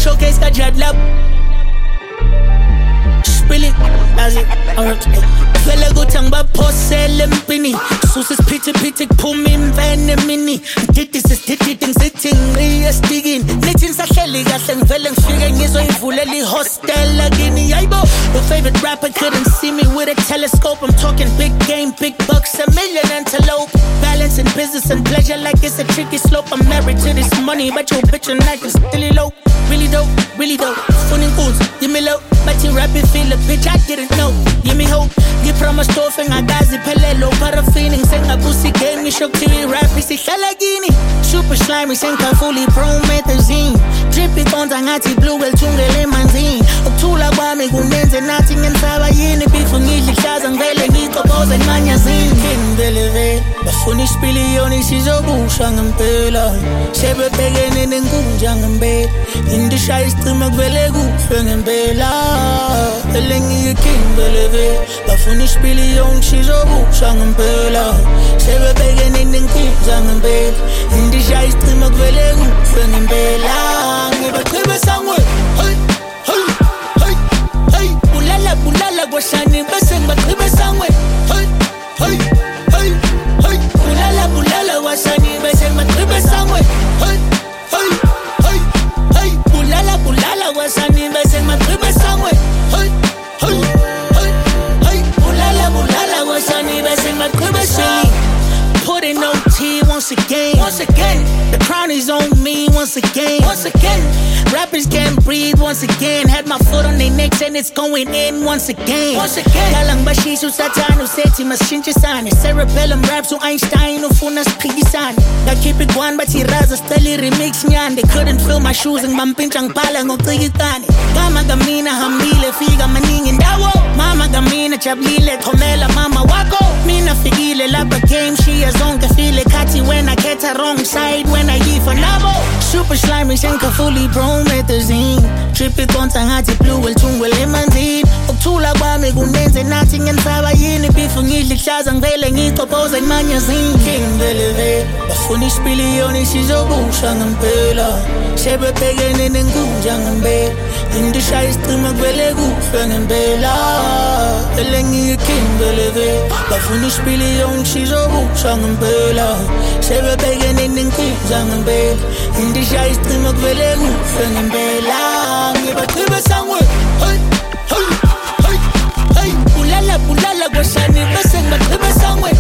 showcase ka jadlap Really, that's it. Alright. Fela kuthi angibaphosele empini Susis pity phuma imvene mini Diddy ngizithi ngqi estikini Nithi nisahleli kahle ngivele ngifike ngizoyivulela ihostel lakini Yayibo, your favorite rapper couldn't see me with a telescope I'm talking big game, big bucks, a million antelope Balancing business and pleasure like it's a tricky slope I'm married to this money, but your bitch and I can still elope Really dope Funny foods, give me low But you rap it, feel a bitch, I didn't know Give me hope, give promise to ngagazi pelelo Paraffin, senga pussy game Ngisho kuthiwa rap isihlala kini Super slimy, senkafuli promethazine Drippy konza ngathi blue girl thungele emanzini Ukuthula kwami kunenze nathi ngensaba yini Before ngidla ihlaza ngivele ngicobhoze emanyazini Ngibeleve, bafuna isipiliyoni sizobusha ngempela Sebebhekene nenkunja ngempela Indishaya isicima kuvele kufe ngempela Vele ngiyikimbeleve Bafuna isipiliyoni sizobusha ngempela Sebebhekene nenkunja ngempela Indishaya isicima kuvele kufe ngempela Ngibaqhibe sangwe Hey Bulala kwashani bese ngibaqhibe sangwe Hey Bulala kwashani bese ngibaqhibe sangwe Hey Bulala kwashani bese ngibaqhibe sangwe Hey Bulala kwashani bese ngibaqhibe sangwe Putting OT once again The crown is on me once again Rappers can't breathe once again Had my foot on their necks and it's going in once again Kalang bashisu satani usethi mashintshisane Cerebellum raps Einstein ufuna siphikisane Ngakhipha igwan bathi raza style remix nyande Couldn't feel my shoes ngibampintsha ngibhala ngocikitane Gama kamina hambile fika maningi ndawo Mama kamina jabulile khomela mama wako Mina fikile lapha game shiya zonke file khathi when I get her wrong side when I give a nabo Super slimy senkafuli promethazine Trippy konza ngathi blue girl thungele emanzini Ukuthula kwami kunenze nathi ngensaba yini Before ngidla ihlaza ngivele ngicobhoze emanyazini Ngibeleve bafuna isipiliyoni sizobusha ngempela Sebebhekene nenkunja ngempela Indishaya isicima kuvele kufe ngempela Vele ngiyikimbeleve bafuna isipiliyoni sizobusha ngempela Sebebhekene nenkunja ngempela Indishaya isicima kuvele kufe ngempela Ngibaqhibe sangwe Hey Bulala kwashani bese ngibaqhibe sangwe